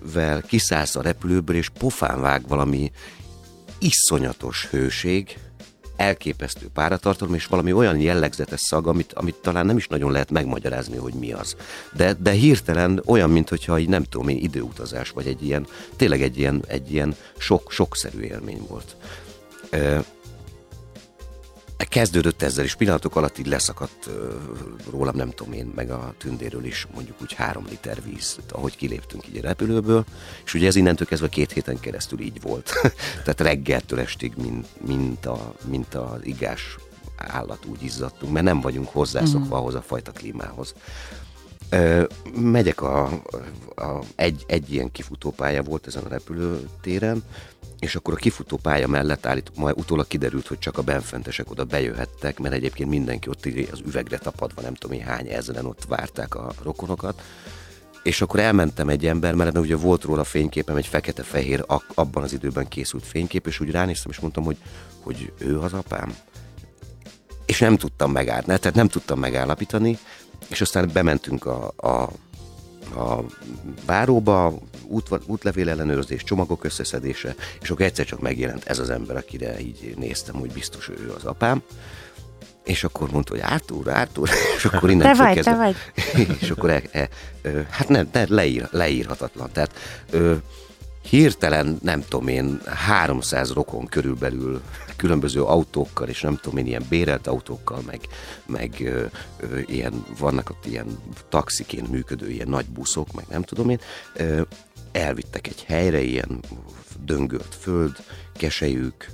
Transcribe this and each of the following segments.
repülővel kiszállsz a repülőből, és pofán vág valami iszonyatos hőség, elképesztő páratartalom, és valami olyan jellegzetes szag, amit talán nem is nagyon lehet megmagyarázni, hogy mi az. De hirtelen olyan, mintha így nem tudom én, időutazás, vagy tényleg egy ilyen sokszerű élmény volt. Kezdődött ezzel, és pillanatok alatt így leszakadt rólam, nem tudom én, meg a tündéről is mondjuk úgy 3 liter víz, ahogy kiléptünk így a repülőből, és ugye ez innentől kezdve 2 héten keresztül így volt. Tehát reggeltől estig, mint az igás állat úgy izzadtunk, mert nem vagyunk hozzászokva ahhoz a fajta klímához. Megyek egy ilyen kifutópálya volt ezen a repülőtéren, és akkor a kifutópálya mellett majd utólag kiderült, hogy csak a benfentesek oda bejöhettek, mert egyébként mindenki ott az üvegre tapadva, nem tudom én hány ezeren ott várták a rokonokat. És akkor elmentem egy ember mellett, mert ugye volt róla fényképem, egy fekete-fehér, abban az időben készült fénykép, és úgy ránéztem, és mondtam, hogy ő az apám. És nem tudtam tehát nem tudtam megállapítani, és aztán bementünk a váróba, útlevél ellenőrzés, csomagok összeszedése, és akkor egyszer csak megjelent ez az ember, akire így néztem, hogy biztos ő az apám. És akkor mondta, hogy Arthur, és akkor innen te vagy. És akkor hát nem, leírhatatlan. Tehát hirtelen, nem tudom én, 300 rokon körülbelül különböző autókkal, és nem tudom én, ilyen bérelt autókkal, meg ilyen, vannak ott ilyen taxiként működő ilyen nagy buszok, meg nem tudom én, elvittek egy helyre, ilyen döngölt föld, keselyük,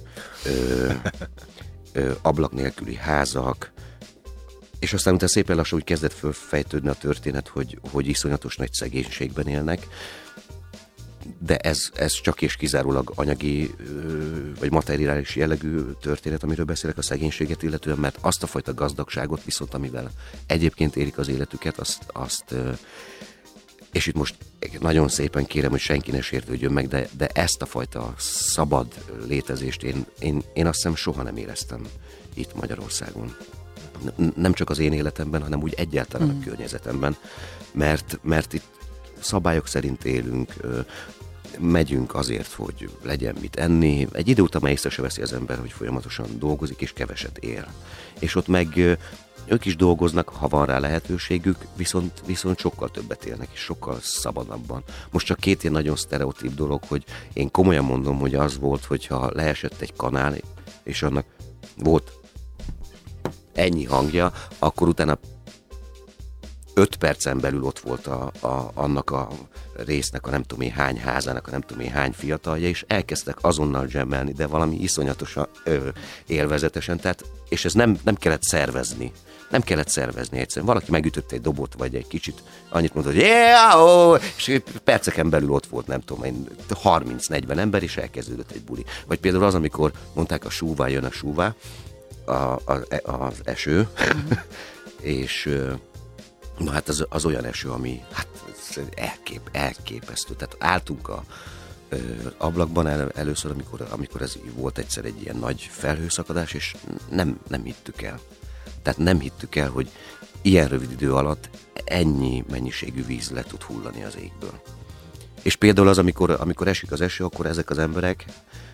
ablak nélküli házak, és aztán utána szépen lassan úgy kezdett fölfejtődni a történet, hogy iszonyatos nagy szegénységben élnek, de ez csak és kizárólag anyagi vagy materiális jellegű történet, amiről beszélek, a szegénységet illetően, mert azt a fajta gazdagságot viszont, amivel egyébként élik az életüket, azt és itt most nagyon szépen kérem, hogy senki ne sértődjön meg, de ezt a fajta szabad létezést én azt hiszem soha nem éreztem itt Magyarországon. Nem csak az én életemben, hanem úgy egyáltalán a környezetemben, mert itt szabályok szerint élünk, megyünk azért, hogy legyen mit enni. Egy idő után már észre se veszi az ember, hogy folyamatosan dolgozik és keveset él. És ott meg ők is dolgoznak, ha van rá lehetőségük, viszont sokkal többet élnek, és sokkal szabadabban. Most csak 2 ilyen nagyon sztereotíp dolog, hogy én komolyan mondom, hogy az volt, hogyha leesett egy kanál, és annak volt ennyi hangja, akkor utána 5 percen belül ott volt annak a résznek, a nem tudom én hány házának, a nem tudom én hány fiatalja, és elkezdtek azonnal dzsemmelni, de valami iszonyatosan élvezetesen, tehát, és ez nem kellett szervezni. Nem kellett szervezni egyszerűen. Valaki megütött egy dobot, vagy egy kicsit annyit mondott, hogy yeah, és perceken belül ott volt, nem tudom én, 30-40 ember, és elkezdődött egy buli. Vagy például az, amikor mondták a súvá, jön a súvá, az eső, és na hát az olyan eső, ami hát elképesztő. Tehát álltunk a ablakban először, amikor ez volt egyszer egy ilyen nagy felhőszakadás, és nem hittük el. Tehát nem hittük el, hogy ilyen rövid idő alatt ennyi mennyiségű víz le tud hullani az égből. És például az, amikor esik az eső, akkor ezek az emberek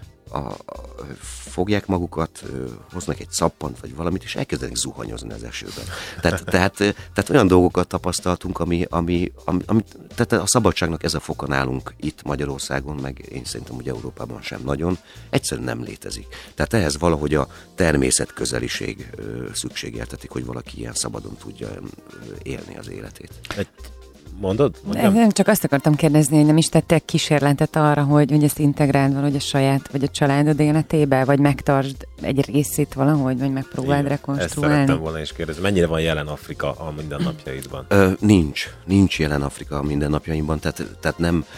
fogják magukat, hoznak egy szappant vagy valamit, és elkezdenek zuhanyozni az esőben. Tehát olyan dolgokat tapasztaltunk, ami tehát a szabadságnak ez a foka nálunk itt Magyarországon, meg én szerintem, hogy Európában sem nagyon, egyszerűen nem létezik. Tehát ehhez valahogy a természetközeliség szükségeltetik, hogy valaki ilyen szabadon tudja élni az életét. Mondod? Nem, csak azt akartam kérdezni, hogy nem is tettek kísérletet arra, hogy ezt integráld valahogy a saját, vagy a családod életébe, vagy megtartsd egy részét valahogy, vagy megpróbáld rekonstruálni. Ezt szerettem volna is kérdezni. Mennyire van jelen Afrika a mindennapjaidban? Nincs jelen Afrika a mindennapjaimban, tehát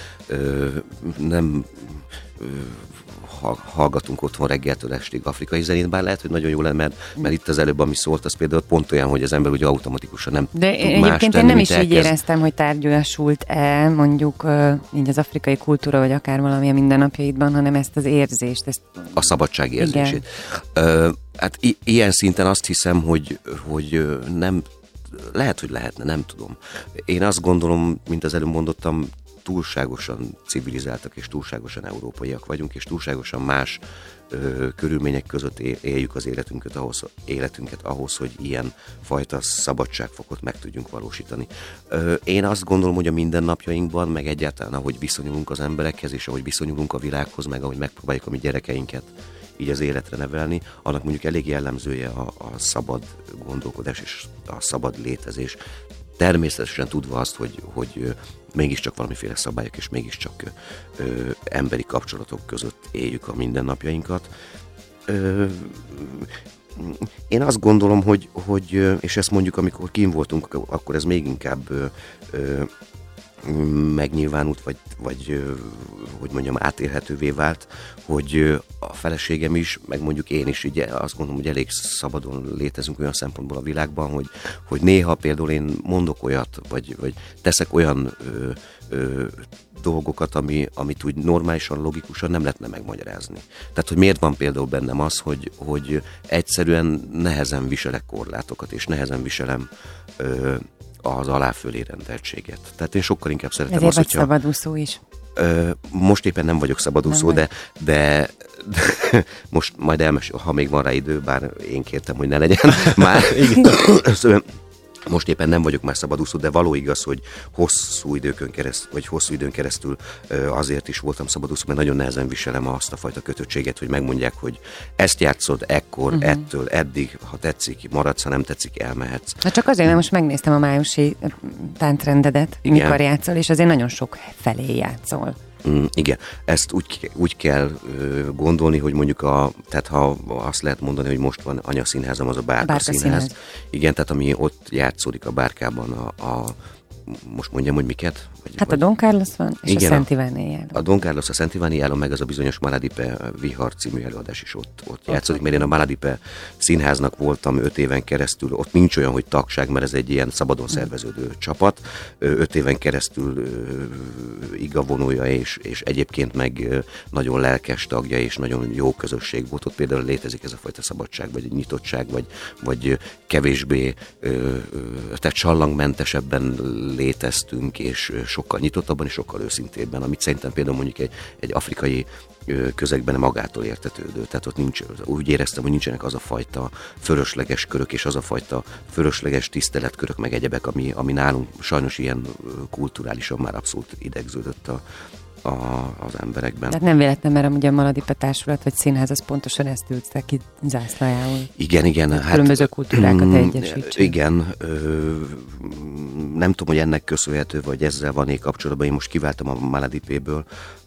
nem hallgatunk otthon reggeltől estig afrikai zenét, bár lehet, hogy nagyon jó lenne, mert itt az előbb, ami szólt, az például pont olyan, hogy az ember ugye automatikusan nem de tud más egyébként tenni, én nem is így éreztem, hogy tárgyasult el mondjuk így az afrikai kultúra, vagy akár valami a mindennapjaidban, hanem ezt az érzést. A szabadság érzését. Hát ilyen szinten azt hiszem, hogy nem, lehet, hogy lehetne, nem tudom. Én azt gondolom, mint az előbb mondottam, túlságosan civilizáltak és túlságosan európaiak vagyunk, és túlságosan más körülmények között éljük az életünket ahhoz, hogy ilyen fajta szabadságfokot meg tudjunk valósítani. Én azt gondolom, hogy a mindennapjainkban, meg egyáltalán ahogy viszonyulunk az emberekhez, és ahogy viszonyulunk a világhoz, meg ahogy megpróbáljuk a mi gyerekeinket így az életre nevelni, annak mondjuk elég jellemzője a szabad gondolkodás és a szabad létezés. Természetesen tudva azt, hogy mégiscsak valamiféle szabályok és mégiscsak emberi kapcsolatok között éljük a mindennapjainkat. Én azt gondolom, hogy és ezt mondjuk, amikor kint voltunk, akkor ez még inkább megnyilvánult, vagy hogy mondjam, átélhetővé vált, hogy a feleségem is, meg mondjuk én is, ugye azt gondolom, hogy elég szabadon létezünk olyan szempontból a világban, hogy néha például én mondok olyat, vagy teszek olyan dolgokat, amit úgy normálisan, logikusan nem lehetne megmagyarázni. Tehát, hogy miért van például bennem az, hogy egyszerűen nehezen viselek korlátokat, és nehezen viselem az aláfölé rendeltséget. Tehát én sokkal inkább szeretem ezért azt, hogyha... vagy szabadúszó is. Most éppen nem vagyok szabadúszó, de most majd ha még van rá idő, bár én kértem, hogy ne legyen már. Most éppen nem vagyok már szabadúszó, de való igaz, hogy hosszú időn keresztül azért is voltam szabadúszó, mert nagyon nehezen viselem azt a fajta kötöttséget, hogy megmondják, hogy ezt játszod ekkor, ettől, eddig, ha tetszik, maradsz, ha nem tetszik, elmehetsz. Na csak azért, mert most megnéztem a májusi táncrendedet, mikor játszol, és azért nagyon sok felé játszol. Igen, ezt úgy kell gondolni, hogy mondjuk tehát ha azt lehet mondani, hogy most van anyaszínházam, az a Bárka Színház. Igen, tehát ami ott játszódik a Bárkában most mondjam, hogy miket? A Don Carlos van, és igen, a Szent Iváni Jálom. A Don Carlos, a Szent Iváni Jálom, meg az a bizonyos Maladipe Vihar című előadás is ott játszódik, mert én a Maladipe Színháznak voltam 5 éven keresztül, ott nincs olyan, hogy tagság, mert ez egy ilyen szabadon szerveződő csapat, 5 éven keresztül igavonója, és egyébként meg nagyon lelkes tagja, és nagyon jó közösség volt. Ott például létezik ez a fajta szabadság, vagy nyitottság, vagy kevésbé, tehát sallangmentesebben léteztünk, és sokkal nyitottabban és sokkal őszintébben, amit szerintem például mondjuk egy afrikai közegben magától értetődő. Tehát ott úgy éreztem, hogy nincsenek az a fajta fölösleges körök, és az a fajta fölösleges tiszteletkörök, meg egyebek, ami nálunk sajnos ilyen kulturálisan már abszolút idegződött az emberekben. Tehát nem véletlen, mert amúgy a Maladipe Társulat vagy Színház az pontosan ezt ültette ki zászlajául. Igen. Különböző kultúrákat egyesítsen. Igen. Nem tudom, hogy ennek köszönhető, vagy ezzel van-e kapcsolatban. Én most kiváltam a Maladipéből.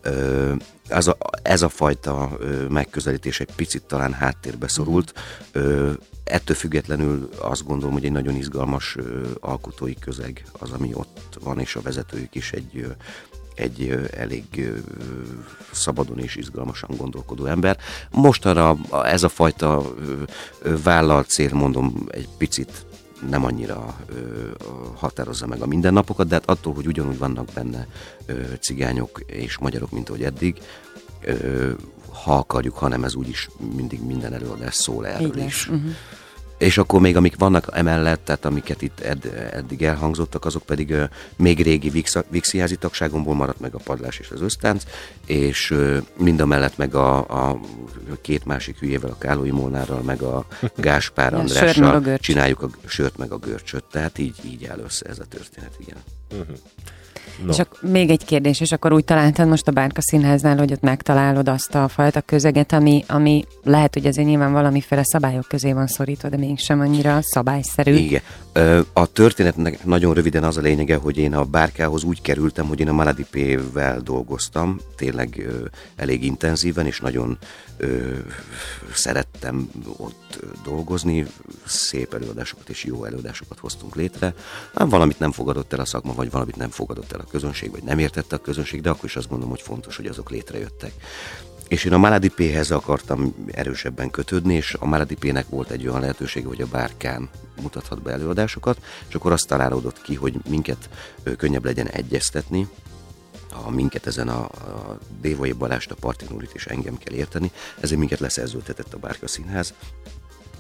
Ez a fajta megközelítés egy picit talán háttérbe szorult. Ettől függetlenül azt gondolom, hogy egy nagyon izgalmas alkotói közeg az, ami ott van, és a vezetőjük is egy elég szabadon és izgalmasan gondolkodó ember. Mostanra ez a fajta vállalt cél, mondom, egy picit nem annyira határozza meg a mindennapokat, de hát attól, hogy ugyanúgy vannak benne cigányok és magyarok, mint ahogy eddig, ha akarjuk, hanem ez úgyis mindig minden előadás szól erről is. És akkor még amik vannak emellett, tehát amiket itt eddig elhangzottak, azok pedig még régi Vixiházi tagságomból maradt meg a padlás és az ösztánc, és mindamellett meg a két másik hülyével, a Kálói Molnárral, meg a Gáspár Andrással csináljuk a sört meg a görcsöt. Tehát így áll össze ez a történet, igen. No. És még egy kérdés, és akkor úgy találtad most a Bárka Színháznál, hogy ott megtalálod azt a fajta közeget, ami lehet, hogy azért nyilván valamiféle szabályok közé van szorítva, de mégsem annyira szabályszerű. Igen. A történetnek nagyon röviden az a lényege, hogy én a Bárkához úgy kerültem, hogy én a Maladipével dolgoztam, tényleg elég intenzíven, és nagyon szerettem ott dolgozni, szép előadásokat és jó előadásokat hoztunk létre. Valamit nem fogadott el a szakma, vagy valamit nem fogadott el a közönség, vagy nem értette a közönség, de akkor is azt gondolom, hogy fontos, hogy azok létrejöttek. És én a Maladipéhez akartam erősebben kötődni, és a Maladipének volt egy olyan lehetősége, hogy a Bárkán mutathat be előadásokat, és akkor azt találódott ki, hogy minket könnyebb legyen egyeztetni, minket ezen a Dévai Balást, a Parti Nurit és engem kell érteni, ezért minket leszerződtetett a Bárka Színház,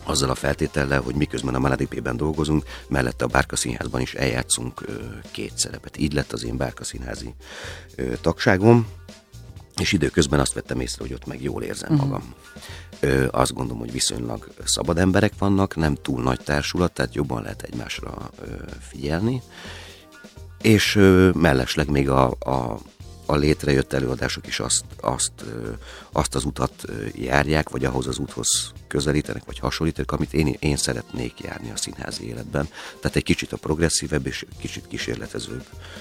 azzal a feltétellel, hogy miközben a Maladipében dolgozunk, mellette a Bárka Színházban is eljátszunk 2 szerepet. Így lett az én Bárka Színházi tagságom, és időközben azt vettem észre, hogy ott meg jól érzem magam. Azt gondolom, hogy viszonylag szabad emberek vannak, nem túl nagy társulat, tehát jobban lehet egymásra figyelni, és mellesleg még a létrejött előadások is azt az utat járják, vagy ahhoz az úthoz közelítenek, vagy hasonlítanak, amit én szeretnék járni a színházi életben. Tehát egy kicsit a progresszívebb és kicsit kísérletezőbb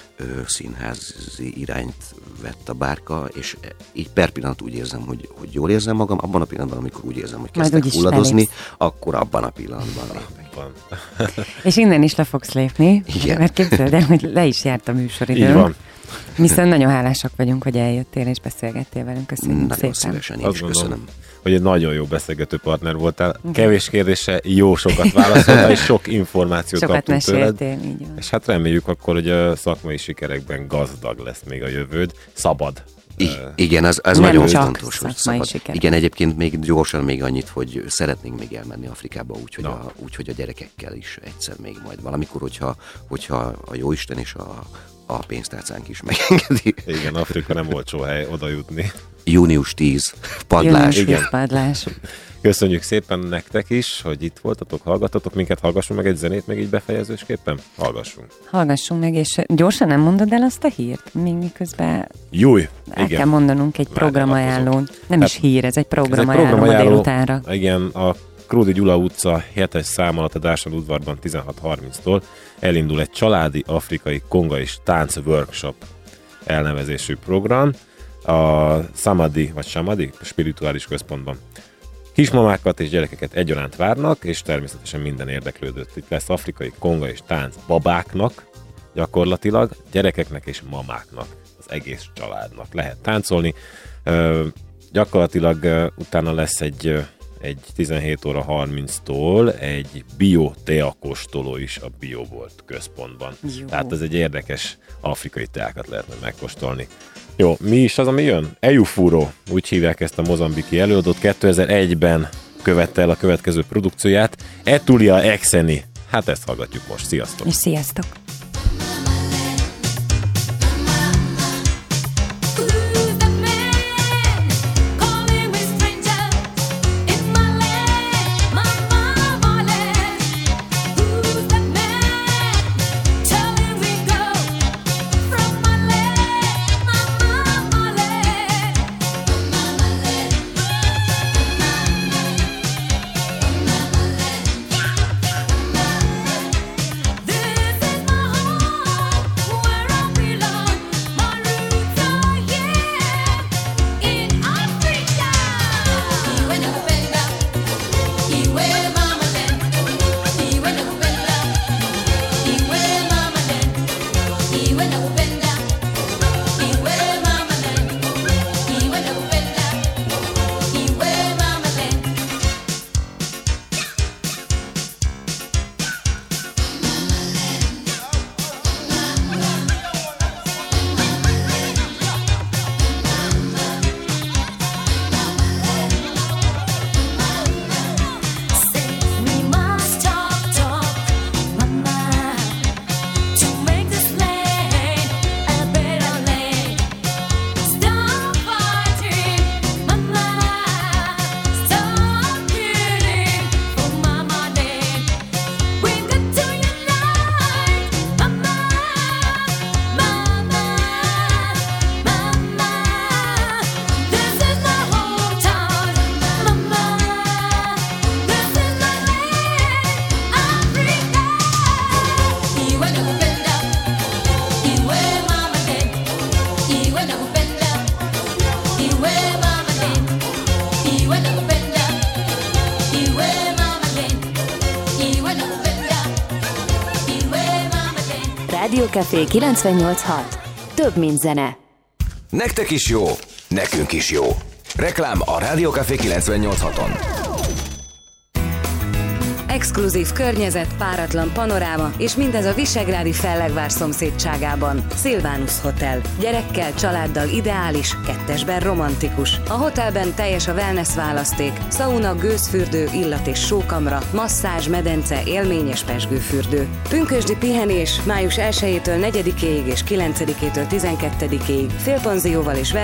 színházi irányt vett a Bárka, és így per pillanat úgy érzem, hogy jól érzem magam, abban a pillanatban, amikor úgy érzem, hogy kezdek hulladozni, akkor abban a pillanatban lépek. És innen is le fogsz lépni, igen. Mert képzeld el, hogy le is járt a műsoridőn. Így van. Viszont nagyon hálásak vagyunk, hogy eljöttél és beszélgettél velünk. Köszönjük nagyon szépen. Szívesen, én is köszönöm. Hogy egy nagyon jó beszélgető partner voltál. Kevés kérdése, jó sokat válaszoltál, és sok információt kaptunk tőled. Így van. És hát reméljük akkor, hogy a szakmai sikerekben gazdag lesz még a jövőd. Szabad. Igen, az nagyon fontos, hogy szabad. Siker. Igen, egyébként még gyorsan még annyit, hogy szeretnénk még elmenni Afrikába, úgyhogy a gyerekekkel is egyszer még majd valamikor, hogyha a Jóisten és a pénztárcánk is megengedi. Igen, Afrika nem olcsó hely oda jutni. Június 10, padlás. Igen. Padlás. Köszönjük szépen nektek is, hogy itt voltatok, hallgattatok minket, hallgassunk meg egy zenét, meg így befejezősképpen? Hallgassunk meg, és gyorsan nem mondod el azt a hírt, még miközben el kell mondanunk egy programajánlót. Nem is hír, ez egy programajánló ma délutánra. Igen, a Kródi Gyula utca 7-es szám alatt a Dársad udvarban 16:30-tól elindul egy családi afrikai konga és tánc workshop elnevezésű program a Samadi spirituális központban. Kismamákat és gyerekeket egyaránt várnak, és természetesen minden érdeklődőt. Itt lesz afrikai konga és tánc babáknak, gyakorlatilag gyerekeknek és mamáknak, az egész családnak lehet táncolni. Gyakorlatilag utána lesz egy 17:30-tól egy bio-teakóstoló is a BioVolt központban. Jó. Tehát ez egy érdekes afrikai teákat lehetne megkóstolni. Jó, mi is az, ami jön? Eyufuro, úgy hívják ezt a mozambiki előadót. 2001-ben követte el a következő produkcióját. Etulia Exeni. Hát ezt hallgatjuk most. Sziasztok! És sziasztok! Rádiókafé 98.6. Több, mint zene. Nektek is jó, nekünk is jó. Reklám a Rádiókafé 98.6-on. Exkluzív környezet, páratlan panoráma, és mindez a Visegrádi Fellegvár szomszédságában. Silvanus Hotel. Gyerekkel, családdal ideális, kettesben romantikus. A hotelben teljes a wellness választék, szauna, gőzfürdő, illat- és sókamra, masszázs, medence, élményes pezsgőfürdő. Pünkösdi pihenés május 1-től 4-ig és 9-től 12-ig, félpanzióval és